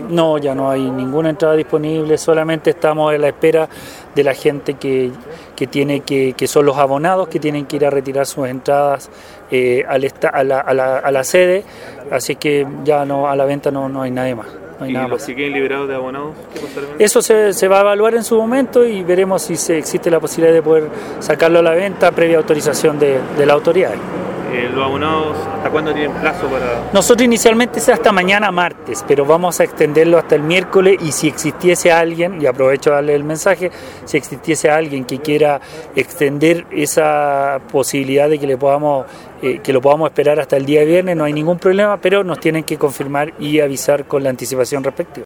No, ya no hay ninguna entrada disponible, solamente estamos a la espera de la gente que son los abonados, que tienen que ir a retirar sus entradas a la sede, así que ya no, a la venta no hay nadie más. No hay ¿Y nada los más. que queden liberados de abonados? ¿Qué pasará? Eso se va a evaluar en su momento y veremos si existe la posibilidad de poder sacarlo a la venta previa autorización de la autoridad. ¿Los abonados hasta cuándo tienen plazo para...? Nosotros inicialmente es hasta mañana martes, pero vamos a extenderlo hasta el miércoles, y si existiese alguien, y aprovecho a darle el mensaje, si existiese alguien que quiera extender esa posibilidad de que lo podamos esperar hasta el día viernes, no hay ningún problema, pero nos tienen que confirmar y avisar con la anticipación respectiva.